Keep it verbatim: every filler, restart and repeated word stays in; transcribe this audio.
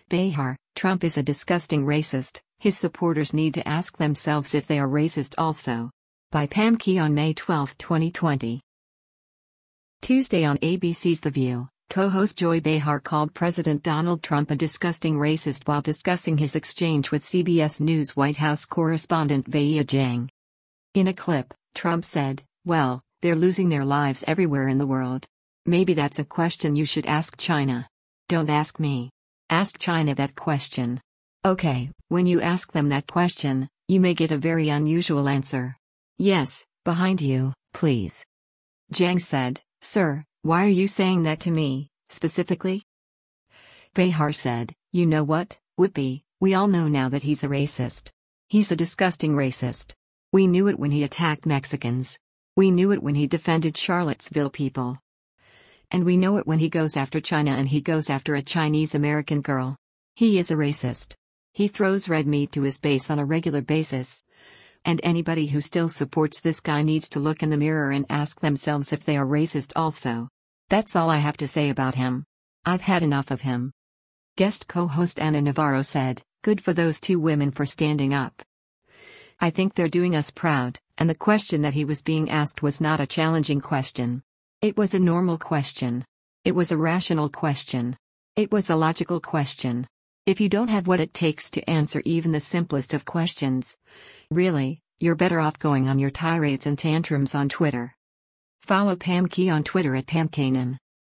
Behar, Trump is a disgusting racist. His supporters need to ask themselves if they are racist also. By Pam Key on May twelfth, twenty twenty. Tuesday on A B C's The View, co-host Joy Behar called President Donald Trump a disgusting racist while discussing his exchange with C B S News White House correspondent Weijia Jiang. In a clip, Trump said, "Well, they're losing their lives everywhere in the world. Maybe that's a question you should ask China. Don't ask me. Ask China that question. Okay, when you ask them that question, you may get a very unusual answer. Yes, behind you, please." Jiang said, "Sir, why are you saying that to me, specifically?" Behar said, "You know what, Whoopi, we all know now that he's a racist. He's a disgusting racist. We knew it when he attacked Mexicans. We knew it when he defended Charlottesville people. And we know it when he goes after China and he goes after a Chinese American girl. He is a racist. He throws red meat to his base on a regular basis. And anybody who still supports this guy needs to look in the mirror and ask themselves if they are racist also. That's all I have to say about him. I've had enough of him." Guest co-host Ana Navarro said, "Good for those two women for standing up. I think they're doing us proud," and the question that he was being asked was not a challenging question. It was a normal question. It was a rational question. It was a logical question. If you don't have what it takes to answer even the simplest of questions, really, you're better off going on your tirades and tantrums on Twitter. Follow Pam Key on Twitter at Pam Kanan.